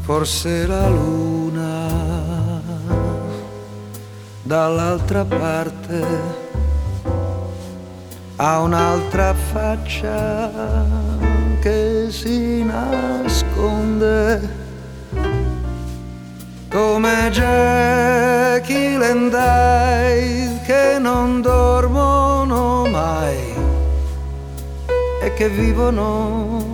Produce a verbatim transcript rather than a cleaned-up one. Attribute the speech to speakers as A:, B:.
A: Forse la luna dall'altra parte ha un'altra faccia che si nasconde, come Jekyll and Hyde che non dormono mai e che vivono